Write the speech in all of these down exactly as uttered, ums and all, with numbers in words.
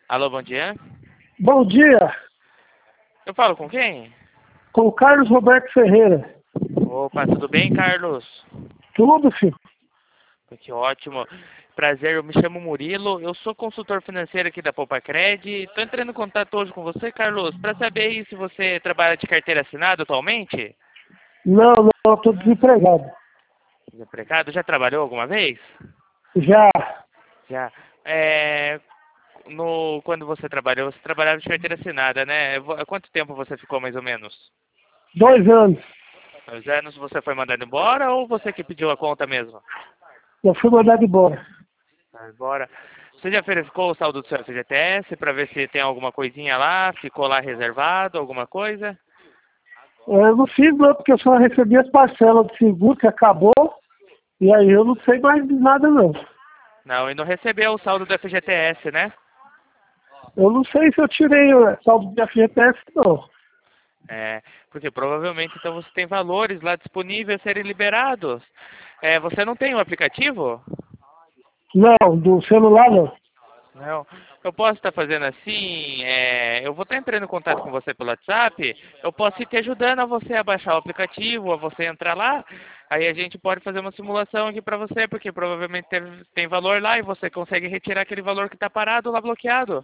Alô, bom dia. Bom dia, Eu falo com quem? com o Carlos Roberto Ferreira. Opa, tudo bem, Carlos? Tudo, filho? Que ótimo. Prazer, eu me chamo Murilo, eu sou consultor financeiro aqui da Poupacred. Estou entrando em contato hoje com você, Carlos, para saber aí se você trabalha de carteira assinada atualmente. Não, não, estou desempregado. Desempregado, já trabalhou alguma vez? Já, Já. É, no, quando você trabalhou, você trabalhava de carteira assinada, né? Vo- Há quanto tempo você ficou mais ou menos? dois anos. Dois anos você foi mandado embora ou você que pediu a conta mesmo? Eu fui mandado embora. Vai embora. Você já verificou o saldo do seu F G T S para ver se tem alguma coisinha lá? Ficou lá reservado, alguma coisa? Eu não fiz não, porque eu só recebi as parcelas do seguro que acabou, e aí eu não sei mais de nada não. Não, e não recebeu o saldo do F G T S, né? Eu não sei se eu tirei o saldo de F G T S não. É, porque provavelmente então você tem valores lá disponíveis a serem liberados. É, você não tem o aplicativo? Não, do celular não. Não. Eu posso estar fazendo assim, é, eu vou estar entrando em contato com você pelo WhatsApp, eu posso ir te ajudando a você a baixar o aplicativo, a você entrar lá, aí a gente pode fazer uma simulação aqui para você, porque provavelmente tem, tem valor lá e você consegue retirar aquele valor que está parado lá bloqueado.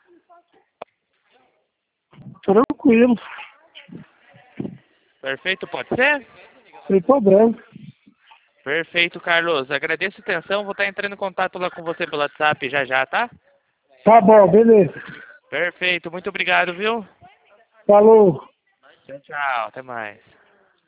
Tranquilo, Perfeito, pode ser? sem problema. Perfeito, Carlos. Agradeço a atenção, vou estar entrando em contato lá com você pelo WhatsApp já já, tá? Tá bom, beleza. Perfeito, muito obrigado, viu? Falou. Tchau, tchau, até mais.